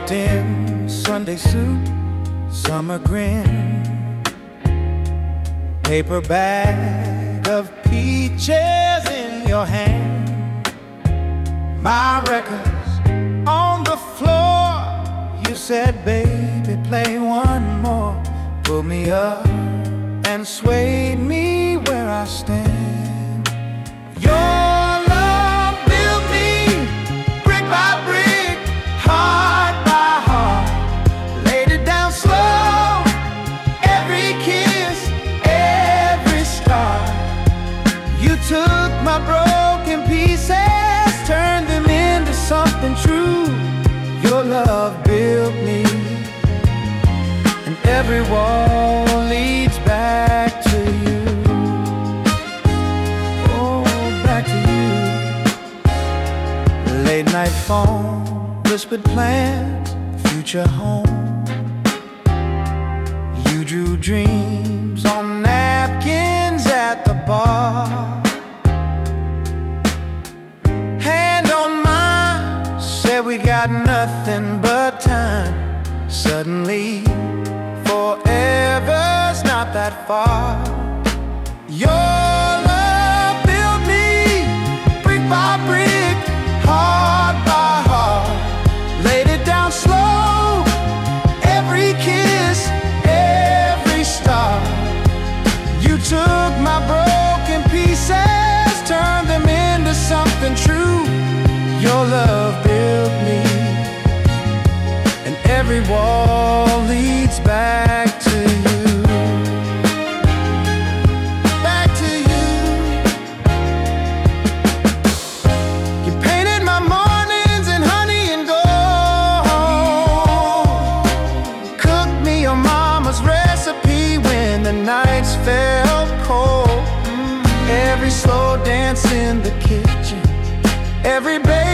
walked in, Sunday suit, summer grin, paper bag of peaches in your hand. My records on the floor. You said, baby, play one more. Pulled me up and swayed me where I stand. Your love built me brick by brick, heart by heart. Laid it down slow, every kiss, every star. You took my broken pieces, turned them into something true. Your love built me, and every wall leads back to you. Oh, back to you. Late night phone, whispered plans, future home. You drew dreams on napkins at the bar. Hand on mine, said we got nothing but time. Suddenly, forever's not that far. Your love built me brick by brick, heart by heart. Laid it down slow, every kiss, every star. You took my broken pieces, turned them into something true. Your love built me, and every wall leads back to you. Back to you. You painted my mornings in honey and gold. Cooked me your mama's recipe when the nights felt cold. Every slow dance in the kitchen, every baby